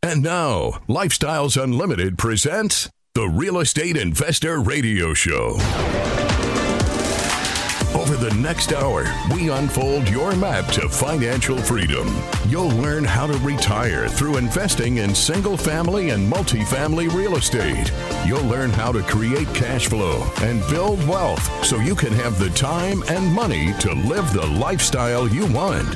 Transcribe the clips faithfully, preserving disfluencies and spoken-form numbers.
And now, Lifestyles Unlimited presents the Real Estate Investor Radio Show. Over the next hour, we unfold your map to financial freedom. You'll learn how to retire through investing in single-family and multifamily real estate. You'll learn how to create cash flow and build wealth so you can have the time and money to live the lifestyle you want.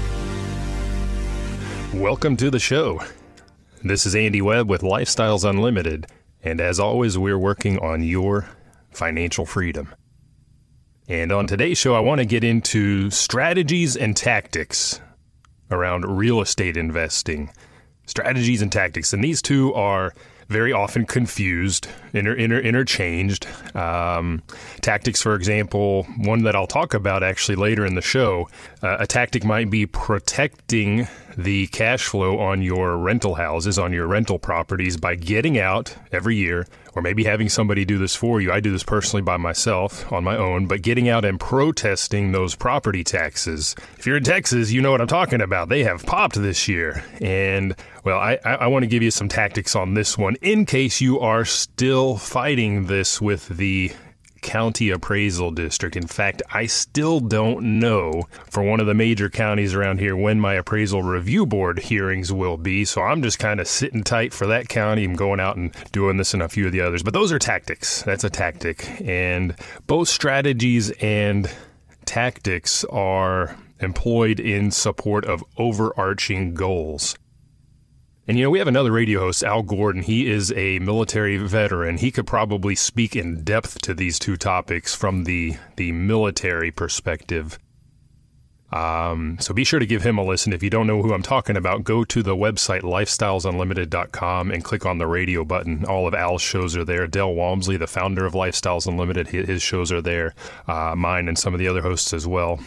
Welcome to the show. This is Andy Webb with Lifestyles Unlimited, and as always, we're working on your financial freedom. And on today's show, I want to get into strategies and tactics around real estate investing. Strategies and tactics, and these two are very often confused, inter, inter, interchanged. Um, tactics, for example, one that I'll talk about actually later in the show, uh, a tactic might be protecting the cash flow on your rental houses, on your rental properties by getting out every year, or maybe having somebody do this for you. I do this personally by myself on my own, but getting out and protesting those property taxes. If you're in Texas, you know what I'm talking about. They have popped this year. And well, I, I, I want to give you some tactics on this one in case you are still fighting this with the county appraisal district. In fact, I still don't know for one of the major counties around here when my appraisal review board hearings will be. So I'm just kind of sitting tight for that county. I'm going out and doing this in a few of the others. But those are tactics. That's a tactic. And both strategies and tactics are employed in support of overarching goals. And, you know, we have another radio host, Al Gordon. He is a military veteran. He could probably speak in depth to these two topics from the, the military perspective. Um, so be sure to give him a listen. If you don't know who I'm talking about, go to the website lifestyles unlimited dot com and click on the radio button. All of Al's shows are there. Dell Walmsley, the founder of Lifestyles Unlimited, his shows are there. Uh, mine and some of the other hosts as well.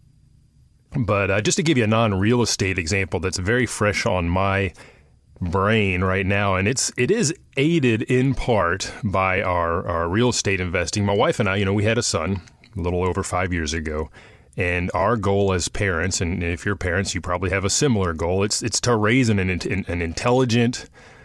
But uh, just to give you a non-real estate example that's very fresh on my brain right now, and it's it is aided in part by our our real estate investing. My wife and I, you know, we had a son a little over five years ago, and our goal as parents, and if you're parents, you probably have a similar goal. It's it's to raise an an, an intelligent,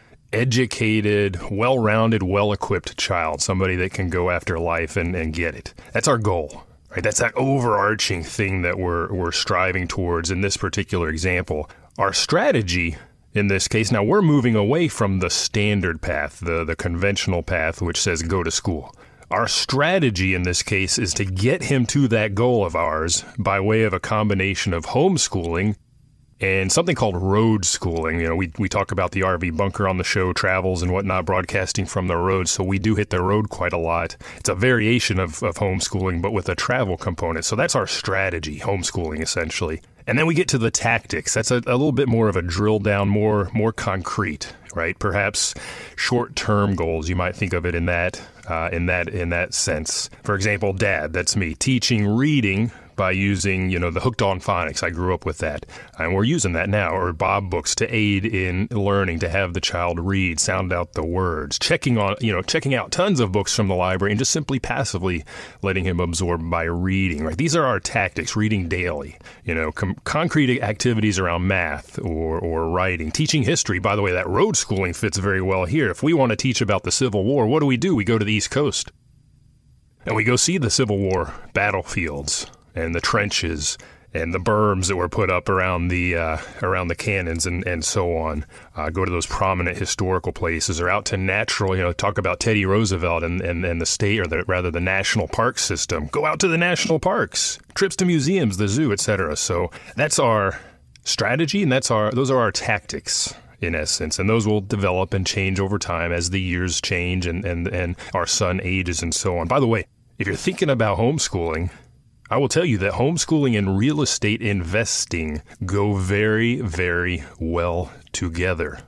educated, well-rounded, well-equipped child, somebody that can go after life and, and get it. That's our goal. Right? That's that overarching thing that we're we're striving towards in this particular example. Our strategy in this case, now we're moving away from the standard path, the, the conventional path, which says go to school. Our strategy in this case is to get him to that goal of ours by way of a combination of homeschooling and something called road schooling. You know, we we talk about the R V bunker on the show, travels and whatnot, broadcasting from the road. So we do hit the road quite a lot. It's a variation of, of homeschooling, but with a travel component. So that's our strategy, homeschooling essentially. And then we get to the tactics. That's a, a little bit more of a drill down, more more concrete, right? Perhaps short-term goals. You might think of it in that uh, in that in that sense. For example, Dad, that's me, teaching reading by using, you know, the Hooked on Phonics. I grew up with that. And we're using that now, or Bob books to aid in learning, to have the child read, sound out the words, checking on, you know, checking out tons of books from the library and just simply passively letting him absorb by reading, right? These are our tactics, reading daily, you know, com- concrete activities around math or, or writing, teaching history. By the way, that road schooling fits very well here. If we want to teach about the Civil War, what do we do? We go to the East Coast and we go see the Civil War battlefields and the trenches and the berms that were put up around the uh, around the cannons and, and so on. Uh, go to those prominent historical places, or out to natural, you know, talk about Teddy Roosevelt and, and, and the state, or the, rather the national park system. Go out to the national parks, trips to museums, the zoo, et cetera. So that's our strategy, and that's our those are our tactics in essence, and those will develop and change over time as the years change and, and, and our son ages and so on. By the way, if you're thinking about homeschooling, I will tell you that homeschooling and real estate investing go very, very well together.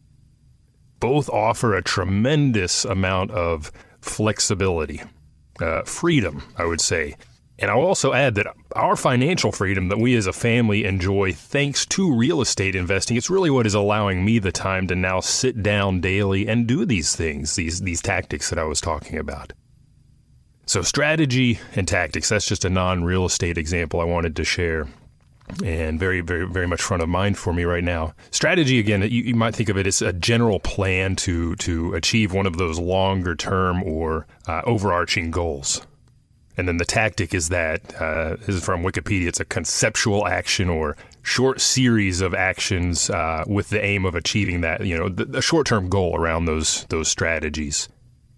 Both offer a tremendous amount of flexibility, uh, freedom, I would say. And I'll also add that our financial freedom that we as a family enjoy thanks to real estate investing, it's really what is allowing me the time to now sit down daily and do these things, these these tactics that I was talking about. So strategy and tactics, that's just a non-real estate example I wanted to share. and very, very, very much front of mind for me right now. Strategy, again, you, you might think of it as a general plan to to achieve one of those longer term or uh, overarching goals. And then the tactic is that, uh, this is from Wikipedia, it's a conceptual action or short series of actions uh, with the aim of achieving that, you know, the, the short-term goal around those those strategies.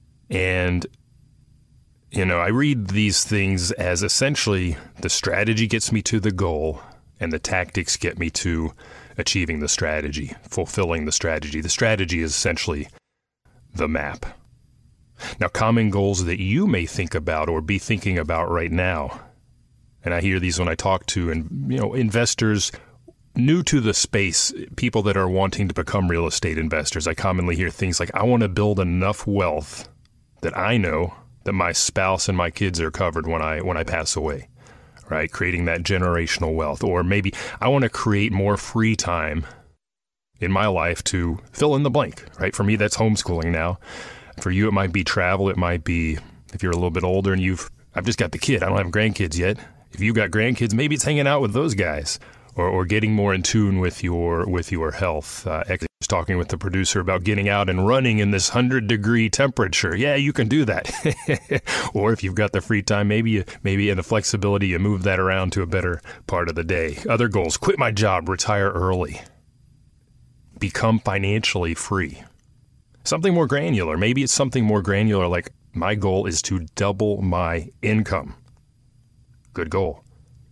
And you know, I read these things as essentially the strategy gets me to the goal and the tactics get me to achieving the strategy, fulfilling the strategy. The strategy is essentially the map. Now, common goals that you may think about or be thinking about right now, and I hear these when I talk to, and you know, investors new to the space, people that are wanting to become real estate investors. I commonly hear things like, I want to build enough wealth that I know that my spouse and my kids are covered when I when I pass away, right? Creating that generational wealth. Or maybe I want to create more free time in my life to fill in the blank, right? For me, that's homeschooling now. For you, it might be travel. It might be, if you're a little bit older and you've, I've just got the kid. I don't have grandkids yet. If you've got grandkids, maybe it's hanging out with those guys. Or, or getting more in tune with your with your health. Uh, I was talking with the producer about getting out and running in this one hundred degree temperature. Yeah, you can do that. Or if you've got the free time, maybe you, maybe in the flexibility, you move that around to a better part of the day. Other goals: quit my job, retire early, become financially free. Something more granular. Maybe it's something more granular, like my goal is to double my income. Good goal.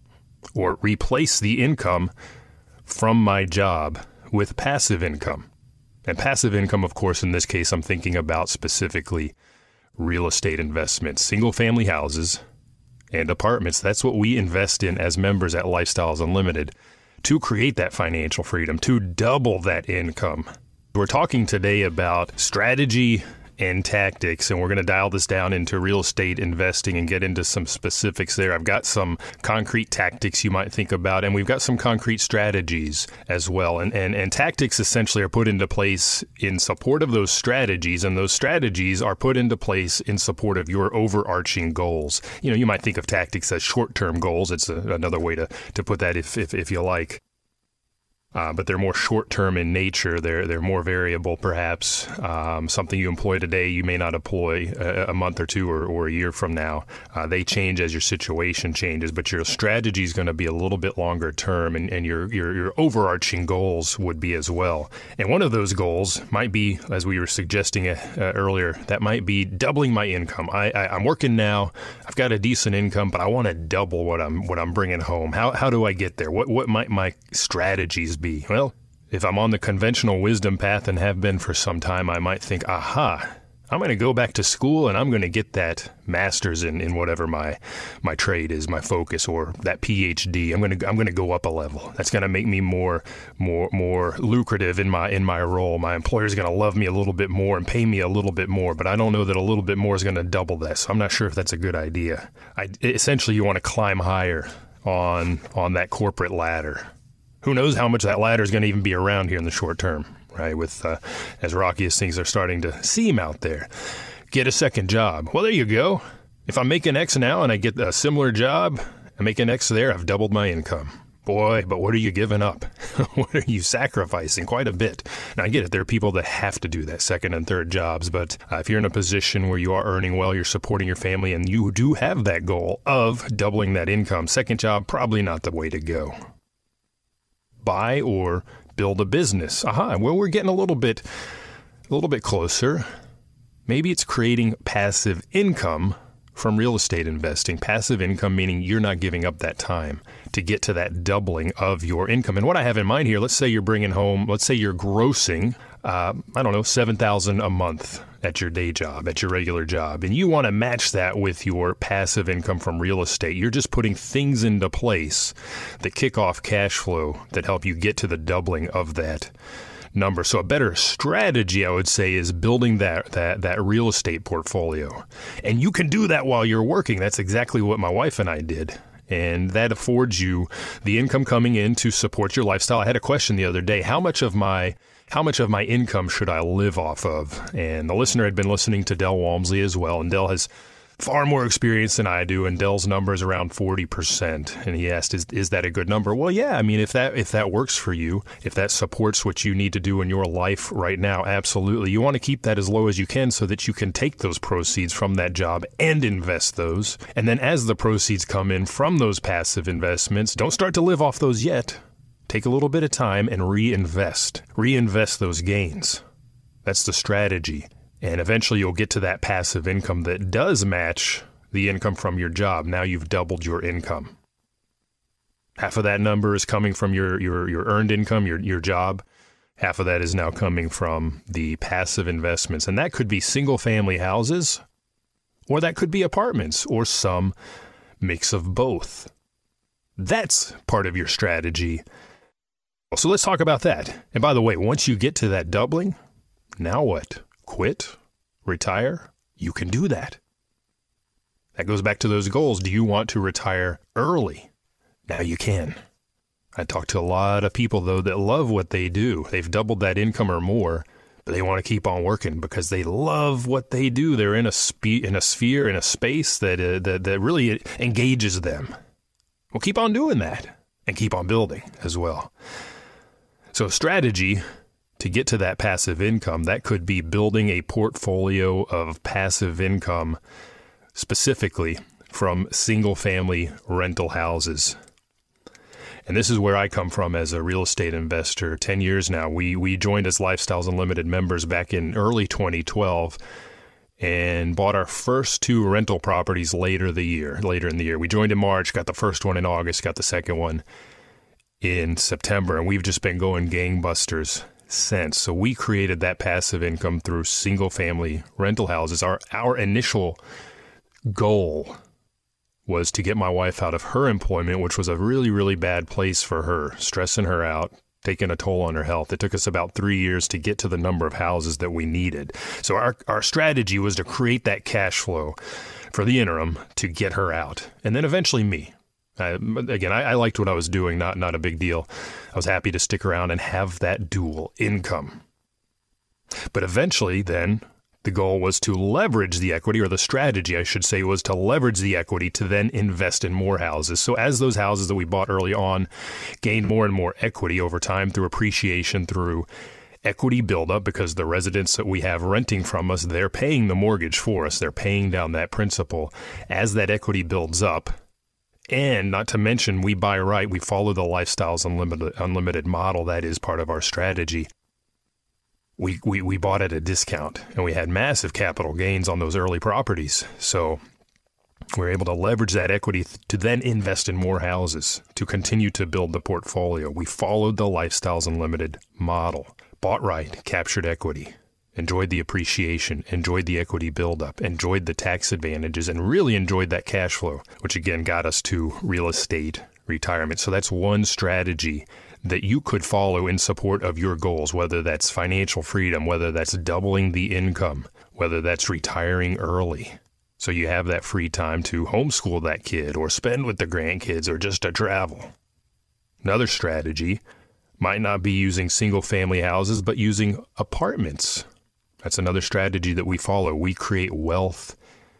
Or replace the income from my job with passive income. And passive income, of course, in this case, I'm thinking about specifically real estate investments, single-family houses and apartments. That's what we invest in as members at Lifestyles Unlimited to create that financial freedom, to double that income. We're talking today about strategy and tactics, and we're going to dial this down into real estate investing and get into some specifics there. I've got some concrete tactics you might think about, and we've got some concrete strategies as well. And, and, and tactics essentially are put into place in support of those strategies, and those strategies are put into place in support of your overarching goals. You know, you might think of tactics as short-term goals. It's a, another way to, to put that if, if, if you like. Uh, but they're more short-term in nature. They're they're more variable, perhaps. Um, something you employ today, you may not employ a, a month or two or, or a year from now. Uh, they change as your situation changes, but your strategy is going to be a little bit longer term, and, and your, your your overarching goals would be as well. And one of those goals might be, as we were suggesting uh, earlier, that might be doubling my income. I, I, I'm working now. I've got a decent income, but I want to double what I'm what I'm bringing home. How how do I get there? What what might my strategies be? Well, if I'm on the conventional wisdom path and have been for some time, I might think, aha, I'm going to go back to school and I'm going to get that master's in, in whatever my my trade is, my focus, or that P H D. I'm going to I'm going to go up a level. That's going to make me more more more lucrative in my in my role. My employer's going to love me a little bit more and pay me a little bit more, but I don't know that a little bit more is going to double that. So I'm not sure if that's a good idea. I, essentially, you want to climb higher on on that corporate ladder. Who knows how much that ladder is going to even be around here in the short term, right? With uh, as rocky as things are starting to seem out there. Get a second job. Well, there you go. If I'm making X now and I get a similar job, I'm making X there, I've doubled my income. Boy, but what are you giving up? What are you sacrificing? Quite a bit. Now, I get it. There are people that have to do that second and third jobs, but uh, if you're in a position where you are earning well, you're supporting your family, and you do have that goal of doubling that income, second job, probably not the way to go. Buy or build a business. Aha, well, we're getting a little bit, a little bit closer. Maybe it's creating passive income from real estate investing. Passive income meaning you're not giving up that time to get to that doubling of your income. And what I have in mind here, let's say you're bringing home, let's say you're grossing, uh, I don't know, seven thousand dollars a month at your day job, at your regular job, and you want to match that with your passive income from real estate. You're just putting things into place that kick off cash flow that help you get to the doubling of that number. So a better strategy, I would say, is building that that that real estate portfolio. And you can do that while you're working. That's exactly what my wife and I did. And that affords you the income coming in to support your lifestyle. I had a question the other day. How much of my How much of my income should I live off of? And the listener had been listening to Del Walmsley as well. And Del has far more experience than I do, and Dell's number is around forty percent. And he asked, is, is that a good number? Well, yeah, I mean, if that if that works for you, if that supports what you need to do in your life right now, absolutely. You want to keep that as low as you can so that you can take those proceeds from that job and invest those. And then as the proceeds come in from those passive investments, don't start to live off those yet. Take a little bit of time and reinvest. Reinvest those gains. That's the strategy. And eventually you'll get to that passive income that does match the income from your job. Now you've doubled your income. Half of that number is coming from your, your, your earned income, your, your job. Half of that is now coming from the passive investments. And that could be single family houses, or that could be apartments, or some mix of both. That's part of your strategy. So let's talk about that. And by the way, once you get to that doubling, now what? Quit? Retire? You can do that. That goes back to those goals. Do you want to retire early? Now you can. I talk to a lot of people, though, that love what they do. They've doubled that income or more, but they want to keep on working because they love what they do. They're in a spe- in a sphere, in a space that, uh, that that really engages them. Well, keep on doing that and keep on building as well. So strategy to get to that passive income, that could be building a portfolio of passive income specifically from single-family rental houses. And this is where I come from as a real estate investor. Ten years now. We we joined as Lifestyles Unlimited members back in early twenty twelve and bought our first two rental properties later the year, later in the year. We joined in March, got the first one in August, got the second one in September, and we've just been going gangbusters since. So we created that passive income through single-family rental houses. Our our initial goal was to get my wife out of her employment, which was a really, really bad place for her, stressing her out, taking a toll on her health. It took us about three years to get to the number of houses that we needed. So our, our strategy was to create that cash flow for the interim to get her out, and then eventually me. I, again, I, I liked what I was doing, not not a big deal. I was happy to stick around and have that dual income. But eventually, then, the goal was to leverage the equity, or the strategy, I should say, was to leverage the equity to then invest in more houses. So as those houses that we bought early on gained more and more equity over time through appreciation, through equity buildup, because the residents that we have renting from us, they're paying the mortgage for us. They're paying down that principal. As that equity builds up, and not to mention, we buy right, we follow the Lifestyles Unlimited, Unlimited model. That is part of our strategy. We, we we bought at a discount, and we had massive capital gains on those early properties. So we're able to leverage that equity to then invest in more houses, to continue to build the portfolio. We followed the Lifestyles Unlimited model. Bought right, captured equity, enjoyed the appreciation, enjoyed the equity buildup, enjoyed the tax advantages, and really enjoyed that cash flow, which again got us to real estate retirement. So that's one strategy that you could follow in support of your goals, whether that's financial freedom, whether that's doubling the income, whether that's retiring early. So you have that free time to homeschool that kid or spend with the grandkids or just to travel. Another strategy might not be using single family houses, but using apartments. That's another strategy that we follow. We create wealth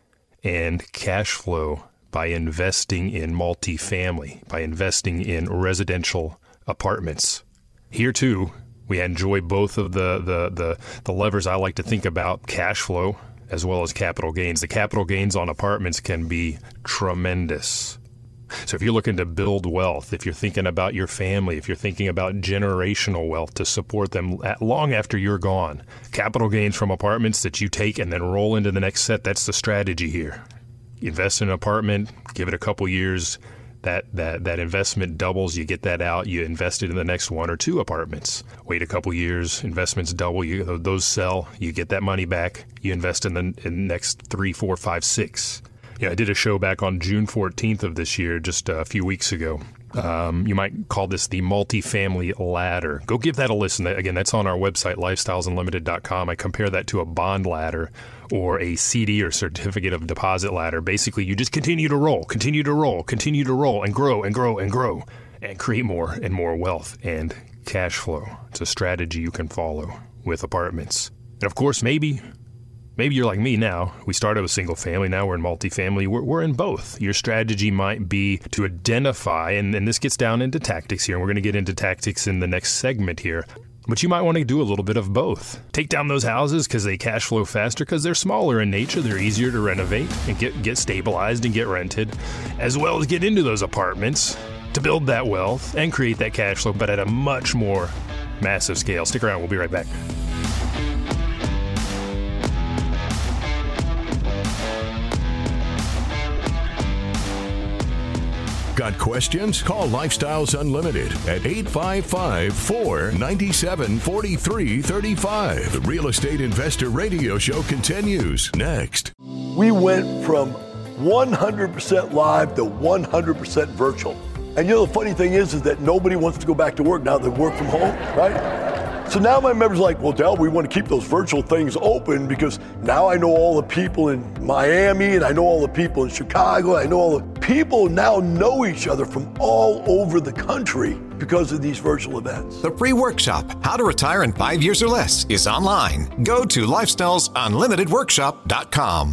and cash flow by investing in multifamily, by investing in residential apartments. Here too, we enjoy both of the, the, the, the levers I like to think about, cash flow as well as capital gains. The capital gains on apartments can be tremendous. So if you're looking to build wealth, if you're thinking about your family, if you're thinking about generational wealth to support them at, long after you're gone, capital gains from apartments that you take and then roll into the next set, that's the strategy here. You invest in an apartment, give it a couple years, that, that, that investment doubles, you get that out, you invest it in the next one or two apartments. Wait a couple years, investments double, you, those sell, you get that money back, you invest in the, in the next three, four, five, six. Yeah, I did a show back on June fourteenth of this year, just a few weeks ago. Um, you might call this the multifamily ladder. Go give that a listen. Again, that's on our website, lifestyles unlimited dot com. I compare that to a bond ladder or a C D or certificate of deposit ladder. Basically, you just continue to roll, continue to roll, continue to roll and grow and grow and grow and create more and more wealth and cash flow. It's a strategy you can follow with apartments. And of course, maybe maybe you're like me now. We started with single family. Now we're in multifamily. We're, we're in both. Your strategy might be to identify, and, and this gets down into tactics here, and we're going to get into tactics in the next segment here. But you might want to do a little bit of both. Take down those houses because they cash flow faster because they're smaller in nature. They're easier to renovate and get, get stabilized and get rented, as well as get into those apartments to build that wealth and create that cash flow, but at a much more massive scale. Stick around. We'll be right back. Got questions? Call Lifestyles Unlimited at eight five five, four nine seven, four three three five. The Real Estate Investor Radio Show continues next. We went from one hundred percent live to one hundred percent virtual. And you know, the funny thing is, is that nobody wants to go back to work now they work from home, right? So now my members are like, well, Del, we want to keep those virtual things open because now I know all the people in Miami and I know all the people in Chicago. I know all the people now know each other from all over the country because of these virtual events. The free workshop, How to Retire in Five Years or Less, is online. Go to lifestyles unlimited workshop dot com.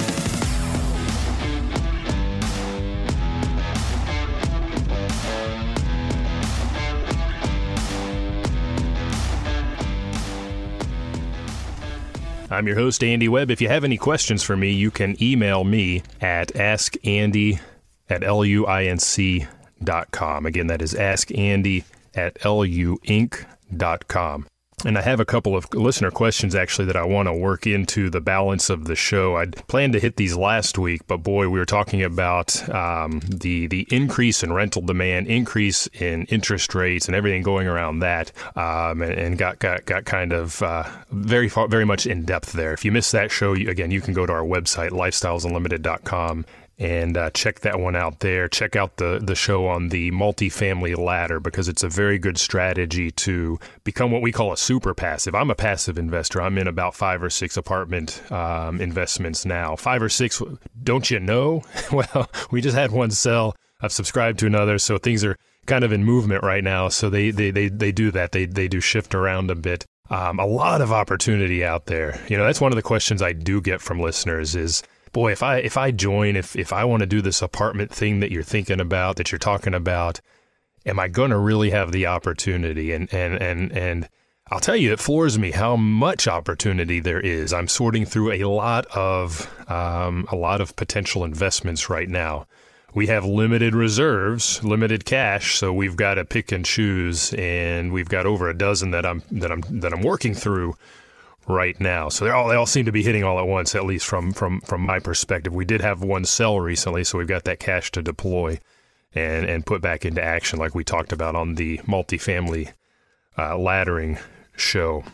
I'm your host, Andy Webb. If you have any questions for me, you can email me at askandy at luinc dot com. Again, that is askandy at luinc dot com. And I have a couple of listener questions, actually, that I want to work into the balance of the show. I'd planned to hit these last week, but boy, we were talking about um, the the increase in rental demand, increase in interest rates, and everything going around that, um, and, and got, got got kind of uh, very far, very much in depth there. If you missed that show, you, again, you can go to our website, lifestyles unlimited dot com. And uh, check that one out there. Check out the, the show on the multifamily ladder because it's a very good strategy to become what we call a super passive. I'm a passive investor. I'm in about five or six apartment um, investments now. Five or six, don't you know? Well, we just had one sell. I've subscribed to another, so things are kind of in movement right now. So they they they, they do that. They, they do shift around a bit. Um, a lot of opportunity out there. You know, that's one of the questions I do get from listeners is, boy, if I if I join, if if I want to do this apartment thing that you're thinking about, that you're talking about, am I going to really have the opportunity? And and and and I'll tell you, it floors me how much opportunity there is. I'm sorting through a lot of um, a lot of potential investments right now. We have limited reserves, limited cash, so we've got to pick and choose, and we've got over a dozen that I'm that I'm that I'm working through right now. So they all they all seem to be hitting all at once, at least from from from my perspective. We did have one sell recently, so we've got that cash to deploy and and put back into action, like we talked about on the multifamily uh, laddering show.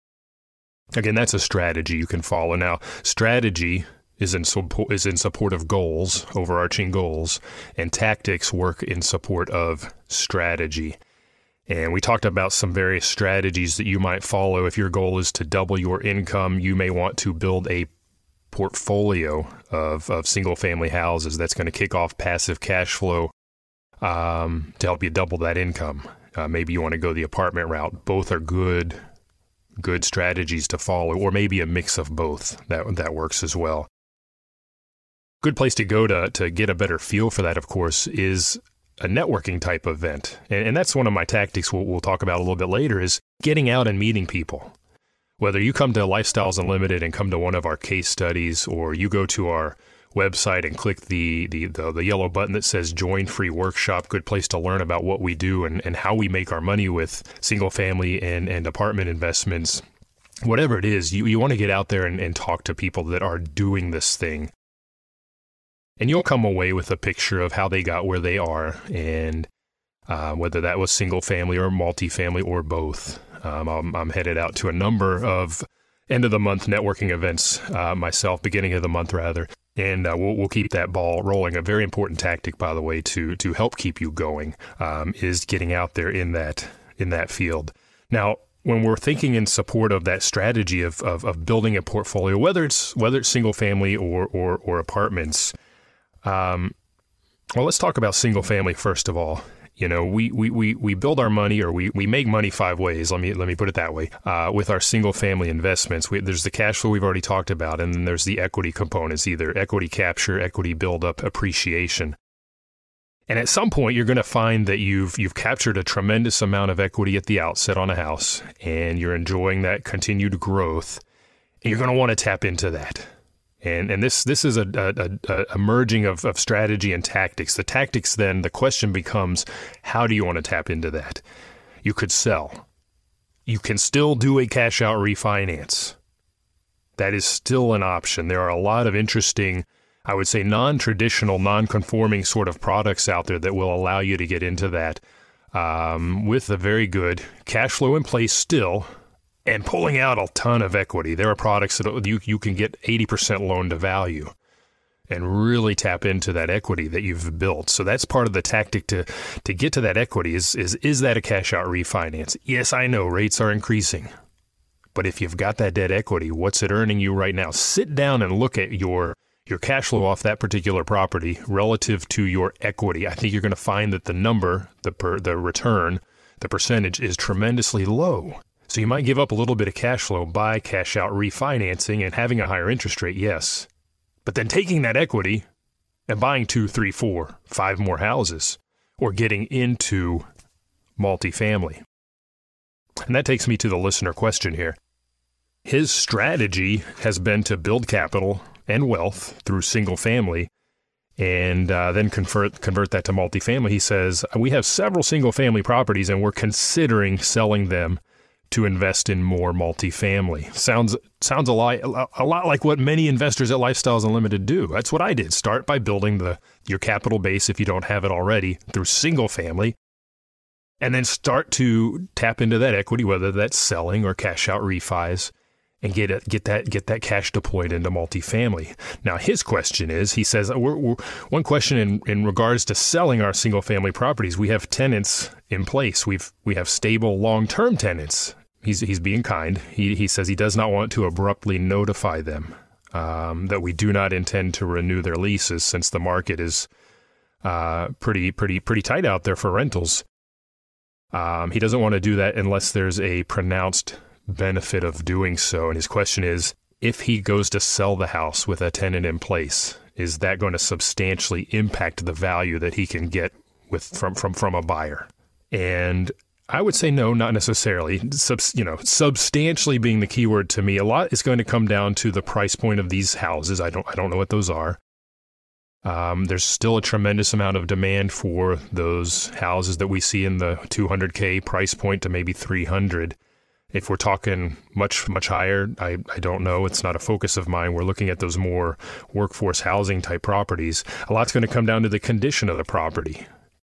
Again, that's a strategy you can follow. Now, strategy is in support is in support of goals, overarching goals, and tactics work in support of strategy. And we talked about some various strategies that you might follow. If your goal is to double your income, you may want to build a portfolio of, of single-family houses that's going to kick off passive cash flow um, to help you double that income. Uh, maybe you want to go the apartment route. Both are good, good strategies to follow, or maybe a mix of both. That that works as well. Good place to go to to get a better feel for that, of course, is a networking type event. And, and that's one of my tactics we'll, we'll talk about a little bit later is getting out and meeting people. Whether you come to Lifestyles Unlimited and come to one of our case studies, or you go to our website and click the, the, the, the yellow button that says Join Free Workshop, good place to learn about what we do and, and how we make our money with single family and, and apartment investments. Whatever it is, you, you want to get out there and, and talk to people that are doing this thing. And you'll come away with a picture of how they got where they are, and uh, whether that was single family or multifamily or both. Um, I'm, I'm headed out to a number of end of the month networking events uh, myself, beginning of the month rather, and uh, we'll, we'll keep that ball rolling. A very important tactic, by the way, to to help keep you going um, is getting out there in that in that field. Now, when we're thinking in support of that strategy of of, of building a portfolio, whether it's whether it's single family or or, or apartments. Um, well, let's talk about single family first of all. You know, we, we, we, we build our money, or we, we make money five ways. Let me let me put it that way. Uh, with our single family investments, we, there's the cash flow we've already talked about, and then there's the equity components, either equity capture, equity buildup, appreciation. And at some point, you're going to find that you've you've captured a tremendous amount of equity at the outset on a house, and you're enjoying that continued growth, and you're going to want to tap into that. And and this this is a, a, a, a merging of, of strategy and tactics. The tactics, then, the question becomes, how do you want to tap into that? You could sell. You can still do a cash-out refinance. That is still an option. There are a lot of interesting, I would say, non-traditional, non-conforming sort of products out there that will allow you to get into that um, with a very good cash flow in place still, and pulling out a ton of equity. There are products that you you can get eighty percent loan to value and really tap into that equity that you've built. So that's part of the tactic to to get to that equity is is is that a cash out refinance? Yes, I know rates are increasing. But if you've got that debt equity, what's it earning you right now? Sit down and look at your your cash flow off that particular property relative to your equity. I think you're going to find that the number, the per, the return, the percentage is tremendously low. So you might give up a little bit of cash flow by cash out refinancing and having a higher interest rate, yes. But then taking that equity and buying two, three, four, five more houses, or getting into multifamily. And that takes me to the listener question here. His strategy has been to build capital and wealth through single family and uh, then convert convert that to multifamily. He says, we have several single family properties and we're considering selling them to invest in more multifamily. Sounds sounds a lot a lot like what many investors at Lifestyles Unlimited do. That's what I did. Start by building the your capital base, if you don't have it already, through single family, and then start to tap into that equity, whether that's selling or cash out refis, and get it, get that get that cash deployed into multifamily. Now, his question is, he says, we're, we're, one question in, in regards to selling our single family properties, we have tenants in place. We've we have stable long-term tenants. He's he's being kind. He he says he does not want to abruptly notify them um, that we do not intend to renew their leases, since the market is uh, pretty pretty pretty tight out there for rentals. Um, he doesn't want to do that unless there's a pronounced benefit of doing so. And his question is, if he goes to sell the house with a tenant in place, is that going to substantially impact the value that he can get with from from from a buyer? And I would say no, not necessarily. Sub, you know, substantially being the key word to me. A lot is going to come down to the price point of these houses. I don't I don't know what those are. Um, there's still a tremendous amount of demand for those houses that we see in the two hundred K price point to maybe three hundred. If we're talking much, much higher, I, I don't know. It's not a focus of mine. We're looking at those more workforce housing type properties. A lot's going to come down to the condition of the property.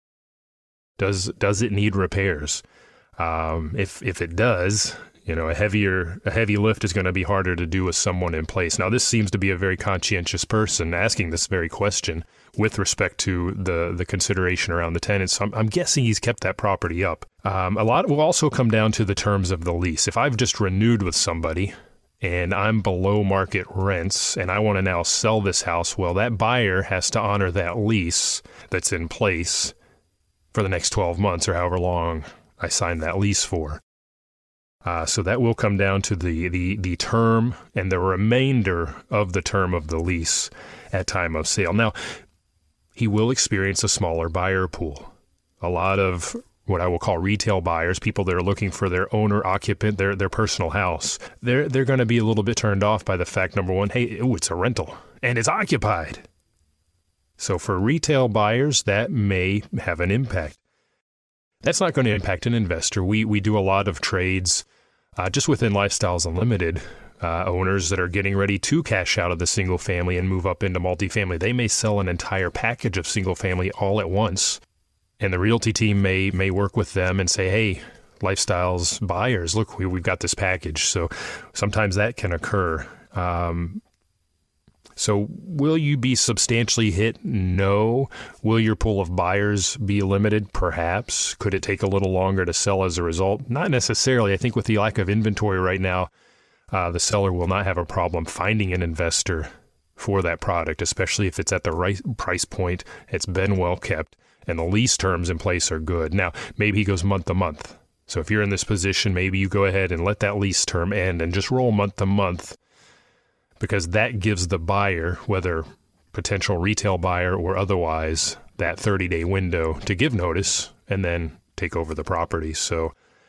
Does does it need repairs? Um, if if it does, you know, a heavier a heavy lift is going to be harder to do with someone in place. Now, this seems to be a very conscientious person asking this very question with respect to the the consideration around the tenants. So I'm, I'm guessing he's kept that property up. Um, a lot will also come down to the terms of the lease. If I've just renewed with somebody and I'm below market rents and I want to now sell this house, well, that buyer has to honor that lease that's in place for the next twelve months or however long I signed that lease for. Uh, so that will come down to the, the, the term and the remainder of the term of the lease at time of sale. Now, he will experience a smaller buyer pool. A lot of what I will call retail buyers, people that are looking for their owner occupant, their their personal house, they're they're going to be a little bit turned off by the fact, number one, hey, ooh, it's a rental and it's occupied. So for retail buyers, that may have an impact. That's not going to impact an investor. We we do a lot of trades uh, just within Lifestyles Unlimited. Uh, owners that are getting ready to cash out of the single family and move up into multifamily. They may sell an entire package of single family all at once. And the realty team may may work with them and say, hey, Lifestyles buyers, look, we, we've got this package. So sometimes that can occur. Um, so will you be substantially hit? No. Will your pool of buyers be limited? Perhaps. Could it take a little longer to sell as a result? Not necessarily. I think with the lack of inventory right now, uh, the seller will not have a problem finding an investor for that product, especially if it's at the right price point, it's been well kept, and the lease terms in place are good. Now, maybe he goes month to month. So if you're in this position, maybe you go ahead and let that lease term end and just roll month to month, because that gives the buyer, whether potential retail buyer or otherwise, that thirty-day window to give notice and then take over the property. So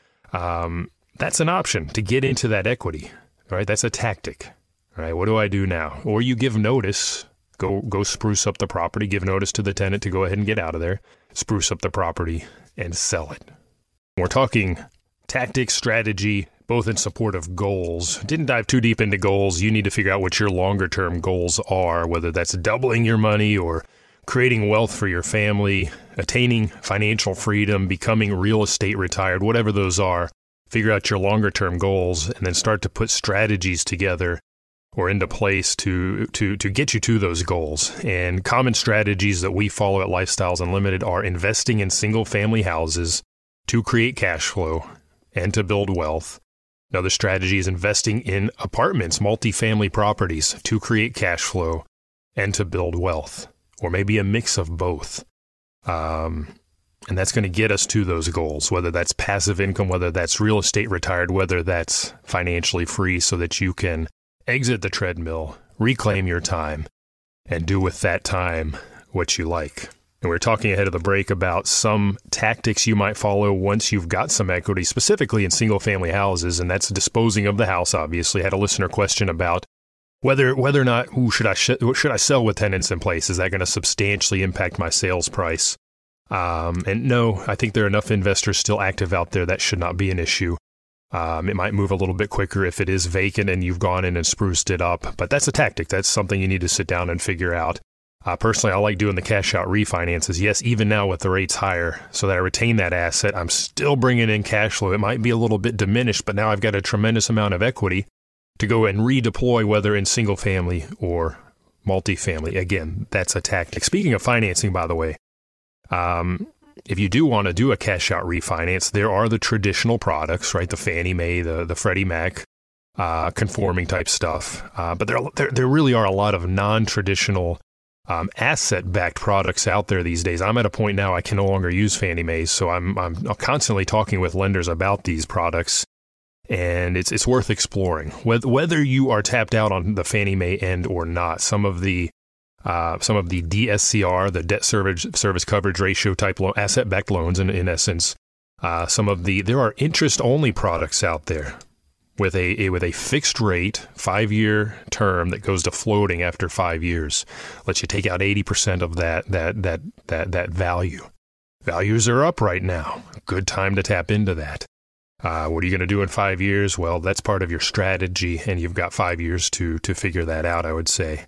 um, that's an option to get into that equity, right? That's a tactic, right? What do I do now? Or you give notice, go go spruce up the property, give notice to the tenant to go ahead and get out of there, spruce up the property and sell it. We're talking tactics, strategy, both in support of goals. Didn't dive too deep into goals. You need to figure out what your longer term goals are, whether that's doubling your money or creating wealth for your family, attaining financial freedom, becoming real estate retired, whatever those are. Figure out your longer term goals and then start to put strategies together or into place to to to get you to those goals. And common strategies that we follow at Lifestyles Unlimited are investing in single family houses to create cash flow and to build wealth. Another strategy is investing in apartments, multifamily properties to create cash flow and to build wealth, or maybe a mix of both. Um, and that's going to get us to those goals, whether that's passive income, whether that's real estate retired, whether that's financially free so that you can exit the treadmill, reclaim your time, and do with that time what you like. And we were talking ahead of the break about some tactics you might follow once you've got some equity, specifically in single-family houses, and that's disposing of the house, obviously. I had a listener question about whether whether or not, ooh, should I sh- should I sell with tenants in place? Is that going to substantially impact my sales price? Um, and no, I think there are enough investors still active out there that should not be an issue. Um, it might move a little bit quicker if it is vacant and you've gone in and spruced it up, but that's a tactic. That's something you need to sit down and figure out. Uh, personally, I like doing the cash out refinances. Yes, even now with the rates higher, so that I retain that asset, I'm still bringing in cash flow. It might be a little bit diminished, but now I've got a tremendous amount of equity to go and redeploy, whether in single family or multifamily. Again, that's a tactic. Speaking of financing, by the way, um, if you do want to do a cash out refinance, there are the traditional products, right? The Fannie Mae, the, the Freddie Mac, uh, conforming type stuff. Uh, but there, there, there really are a lot of non-traditional Um, asset-backed products out there these days. I'm at a point now I can no longer use Fannie Mae's, so I'm I'm constantly talking with lenders about these products, and it's it's worth exploring. Whether whether you are tapped out on the Fannie Mae end or not, some of the uh, some of the D S C R, the debt service service coverage ratio type loan, asset-backed loans, in in essence, uh, some of the there are interest-only products out there with a, a with a fixed rate five-year term that goes to floating after five years, lets you take out eighty percent of that that that that that value. Values are up right now. Good time to tap into that. Uh, what are you going to do in five years? Well, that's part of your strategy, and you've got five years to to figure that out, I would say.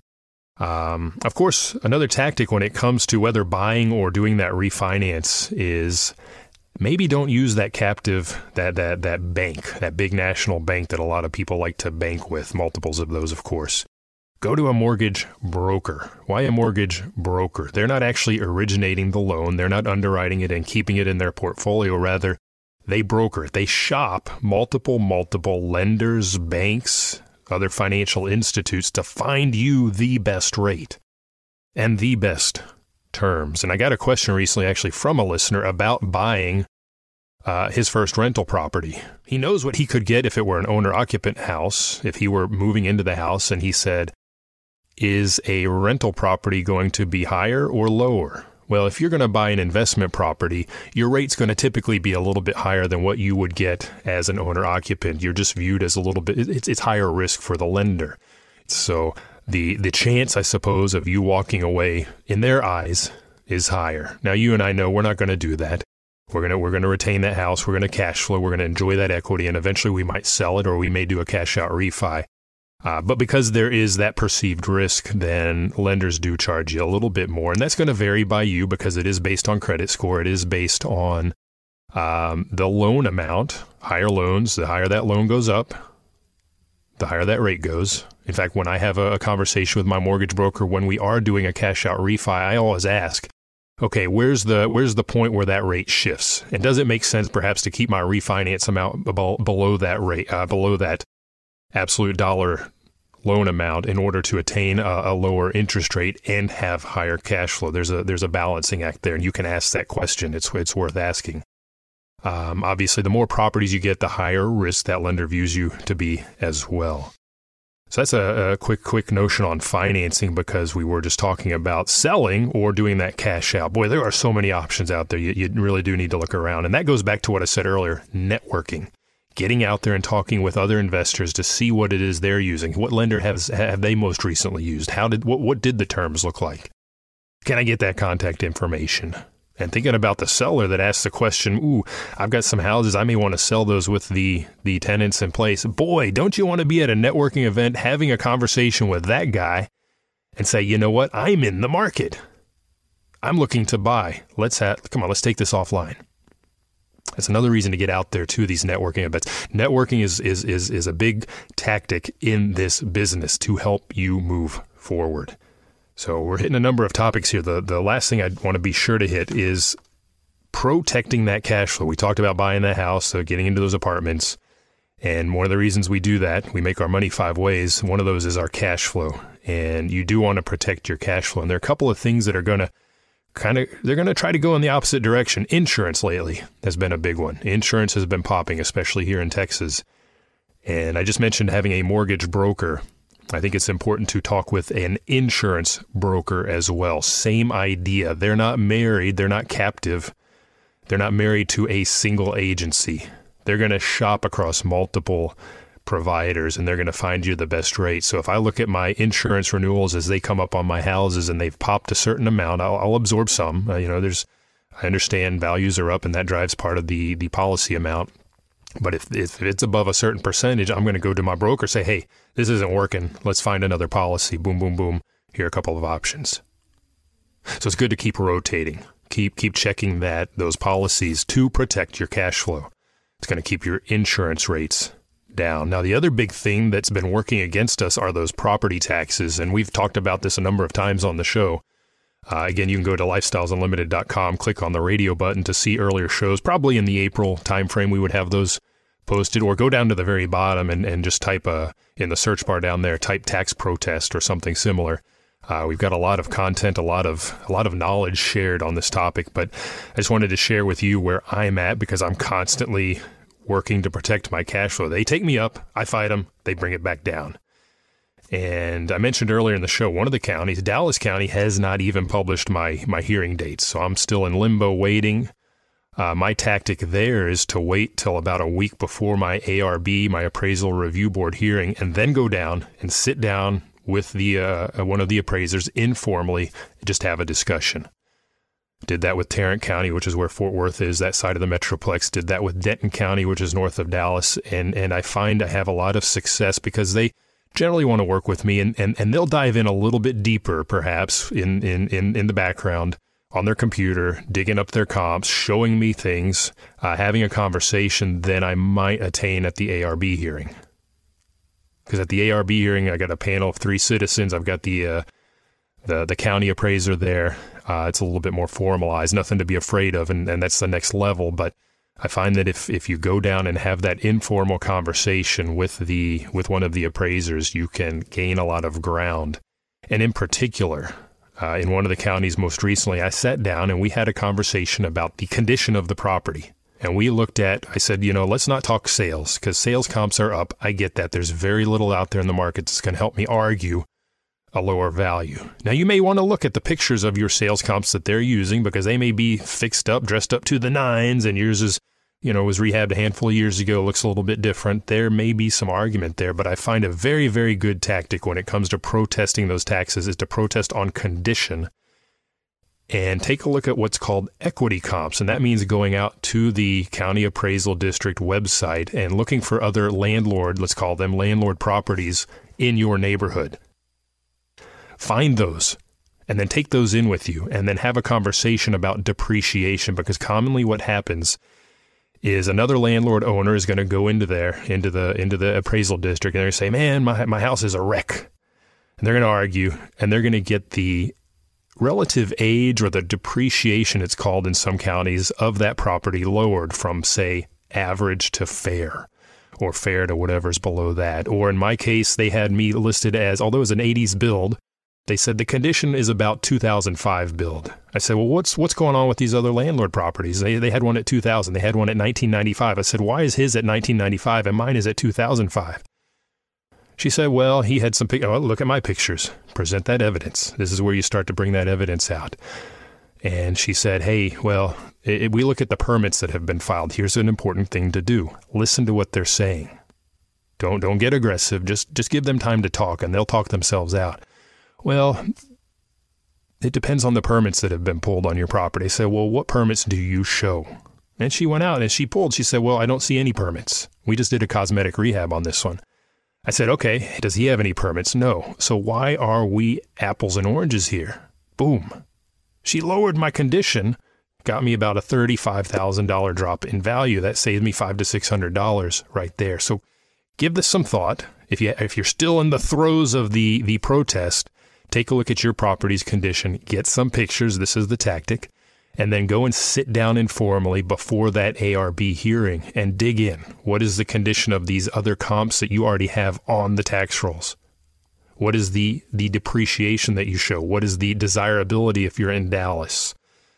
Um, of course, another tactic when it comes to whether buying or doing that refinance is maybe don't use that captive, that that that bank, that big national bank that a lot of people like to bank with, multiples of those, of course. Go to a mortgage broker. Why a mortgage broker? They're not actually originating the loan. They're not underwriting it and keeping it in their portfolio. Rather, they broker it. They shop multiple, multiple lenders, banks, other financial institutes to find you the best rate and the best terms. And I got a question recently actually from a listener about buying uh, his first rental property. He knows what he could get if it were an owner-occupant house, if he were moving into the house, and he said, is a rental property going to be higher or lower? Well, if you're going to buy an investment property, your rate's going to typically be a little bit higher than what you would get as an owner-occupant. You're just viewed as a little bit, it's, it's higher risk for the lender. So The the chance, I suppose, of you walking away in their eyes is higher. Now, you and I know we're not going to do that. We're gonna we're gonna retain that house. We're gonna cash flow. We're gonna enjoy that equity, and eventually we might sell it, or we may do a cash out refi. Uh, but because there is that perceived risk, then lenders do charge you a little bit more, and that's going to vary by you because it is based on credit score. It is based on um, the loan amount. Higher loans, the higher that loan goes up, the higher that rate goes. In fact, when I have a, a conversation with my mortgage broker, when we are doing a cash out refi, I always ask, okay, where's the where's the point where that rate shifts? And does it make sense perhaps to keep my refinance amount below, below that rate, uh, below that absolute dollar loan amount in order to attain a, a lower interest rate and have higher cash flow? There's a there's a balancing act there, and you can ask that question. It's it's worth asking. Um, obviously, the more properties you get, the higher risk that lender views you to be as well. So that's a, a quick quick notion on financing, because we were just talking about selling or doing that cash out. Boy, there are so many options out there. You, you really do need to look around. And that goes back to what I said earlier, networking. Getting out there and talking with other investors to see what it is they're using. What lender has have they most recently used? How did what, what did the terms look like? Can I get that contact information? And thinking about the seller that asks the question, ooh, I've got some houses, I may want to sell those with the, the tenants in place. Boy, don't you want to be at a networking event having a conversation with that guy and say, you know what, I'm in the market. I'm looking to buy. Let's have, come on, let's take this offline. That's another reason to get out there to these networking events. Networking is, is, is, is a big tactic in this business to help you move forward. So we're hitting a number of topics here. The the last thing I want to be sure to hit is protecting that cash flow. We talked about buying that house, so getting into those apartments. And one of the reasons we do that, we make our money five ways. One of those is our cash flow. And you do want to protect your cash flow. And there are a couple of things that are going to kind of, they're going to try to go in the opposite direction. Insurance lately has been a big one. Insurance has been popping, especially here in Texas. And I just mentioned having a mortgage broker. I think it's important to talk with an insurance broker as well. Same idea. They're not married. They're not captive. They're not married to a single agency. They're going to shop across multiple providers, and they're going to find you the best rate. So if I look at my insurance renewals as they come up on my houses and they've popped a certain amount, I'll, I'll absorb some. Uh, you know, there's, I understand values are up, and that drives part of the the policy amount. But if, if it's above a certain percentage, I'm going to go to my broker, say, hey, this isn't working. Let's find another policy. Boom, boom, boom. Here are a couple of options. So it's good to keep rotating. Keep keep checking that those policies to protect your cash flow. It's going to keep your insurance rates down. Now, the other big thing that's been working against us are those property taxes. And we've talked about this a number of times on the show. Uh, again, you can go to lifestyles unlimited dot com, click on the radio button to see earlier shows. Probably in the April timeframe, we would have those posted, or go down to the very bottom and, and just type a, in the search bar down there, type tax protest or something similar. Uh, we've got a lot of content, a lot of a lot of knowledge shared on this topic, but I just wanted to share with you where I'm at, because I'm constantly working to protect my cash flow. They take me up, I fight them, they bring it back down. And I mentioned earlier in the show, one of the counties, Dallas County, has not even published my my hearing dates, so I'm still in limbo waiting. Uh, my tactic there is to wait till about a week before my A R B, my appraisal review board hearing, and then go down and sit down with the uh, one of the appraisers informally, just have a discussion. Did that with Tarrant County, which is where Fort Worth is, that side of the Metroplex. Did that with Denton County, which is north of Dallas. And, and I find I have a lot of success because they generally want to work with me, and, and, and they'll dive in a little bit deeper, perhaps, in, in, in, in the background on their computer, digging up their comps, showing me things, uh, having a conversation than I might attain at the A R B hearing. Because at the A R B hearing, I got a panel of three citizens. I've got the uh, the the county appraiser there. Uh, it's a little bit more formalized, nothing to be afraid of, and, and that's the next level. But I find that if, if you go down and have that informal conversation with the with one of the appraisers, you can gain a lot of ground. And in particular, uh, in one of the counties most recently, I sat down and we had a conversation about the condition of the property. And we looked at, I said, you know, let's not talk sales, because sales comps are up. I get that. There's very little out there in the market that's going to help me argue a lower value. Now, you may want to look at the pictures of your sales comps that they're using, because they may be fixed up, dressed up to the nines, and yours is, you know, was rehabbed a handful of years ago, looks a little bit different. There may be some argument there, but I find a very, very good tactic when it comes to protesting those taxes is to protest on condition and take a look at what's called equity comps. And that means going out to the county appraisal district website and looking for other landlord, let's call them landlord properties in your neighborhood. Find those and then take those in with you and then have a conversation about depreciation, because commonly what happens is another landlord owner is going to go into there, into the into the appraisal district, and they're going to say, man, my, my house is a wreck. And they're going to argue, and they're going to get the relative age, or the depreciation it's called in some counties, of that property lowered from, say, average to fair. or fair to whatever's below that. Or in my case, they had me listed as, although it was an eighties build, they said the condition is about two thousand five build. I said, well, what's what's going on with these other landlord properties? They they had one at two thousand. They had one at nineteen ninety-five. I said, why is his at nineteen ninety-five and mine is at two thousand five? She said, well, he had some, pic- oh, look at my pictures. Present that evidence. This is where you start to bring that evidence out. And she said, hey, well, it, we look at the permits that have been filed. Here's an important thing to do. Listen to what they're saying. Don't don't get aggressive. Just just give them time to talk, and they'll talk themselves out. Well, it depends on the permits that have been pulled on your property. I said, well, what permits do you show? And she went out and she pulled. She said, well, I don't see any permits. We just did a cosmetic rehab on this one. I said, okay, does he have any permits? No. So why are we apples and oranges here? Boom. She lowered my condition, got me about a thirty-five thousand dollars drop in value. That saved me five hundred to six hundred dollars right there. So give this some thought. If you if you're still in the throes of the the protest, take a look at your property's condition, get some pictures. This is the tactic. And then go and sit down informally before that A R B hearing and dig in. What is the condition of these other comps that you already have on the tax rolls? What is the, the depreciation that you show? What is the desirability if you're in Dallas?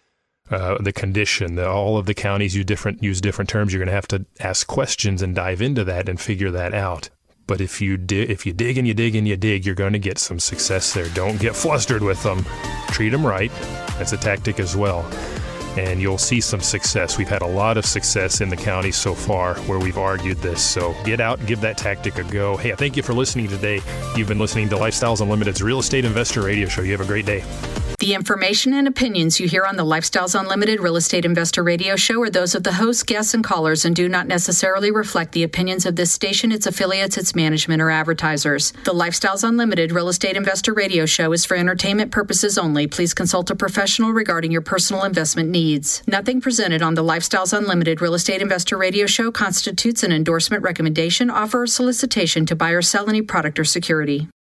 Uh, the condition, the, all of the counties use different, use different terms. You're going to have to ask questions and dive into that and figure that out. But if you di- if you dig and you dig and you dig, you're going to get some success there. Don't get flustered with them. Treat them right. That's a tactic as well. And you'll see some success. We've had a lot of success in the county so far where we've argued this. So get out, give that tactic a go. Hey, I thank you for listening today. You've been listening to Lifestyles Unlimited's Real Estate Investor Radio Show. You have a great day. The information and opinions you hear on the Lifestyles Unlimited Real Estate Investor Radio Show are those of the hosts, guests, and callers and do not necessarily reflect the opinions of this station, its affiliates, its management, or advertisers. The Lifestyles Unlimited Real Estate Investor Radio Show is for entertainment purposes only. Please consult a professional regarding your personal investment needs. Nothing presented on the Lifestyles Unlimited Real Estate Investor Radio Show constitutes an endorsement, recommendation, offer, or solicitation to buy or sell any product or security.